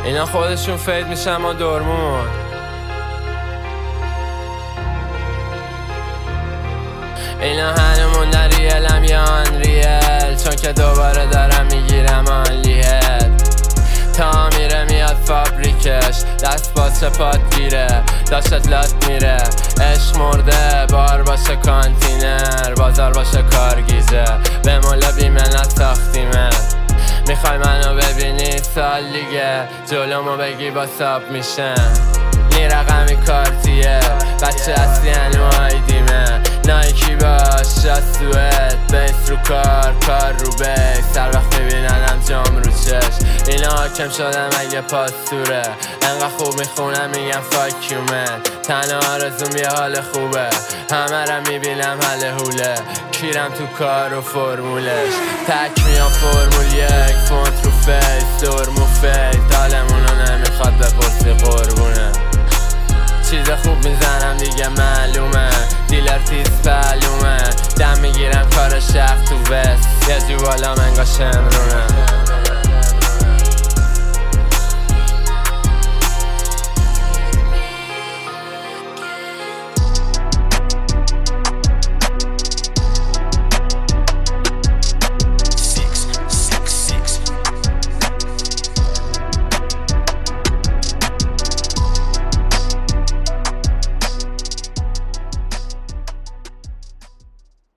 اینا خودشون فید میشن ما درمون. اینا هنمون در ریلم یا انریل، چون که دوباره دارم میگیرم آنلیهت. تا میره میاد فابریکش، دست باشه پات گیره، داشت لات میره. عشق مرده، بار باشه کانتینر، بازار باشه کارگیزه، به مولا بیمنت ساختیمه. میخوای منو ببینی سال دیگه، جلومو بگی با ساب میشن. این رقمی کارتیه، بچه اصلی هنو آیدیمه. نایکی باش یا سوئد، بیس رو کار رو بیس. هر وقت میبیننم جام رو چشم، اینا حاکم شدم اگه پاستوره. انقدر خوب میخونم میگم فاک یو من. تنها آرزوم یه حال خوبه، همه را میبینم حل هوله. کیرم تو کار و فرمولش، تک میام فرمول یک فونت رو فیس. درمو فیت حالمونو نمیخواد بپرسی قربونه. چیز خوب میزنم دیگه معلومه، دیلر تیز پلومه. دم میگیرم کار شخص تو وست، یه جو بالا منگاه شمرونه.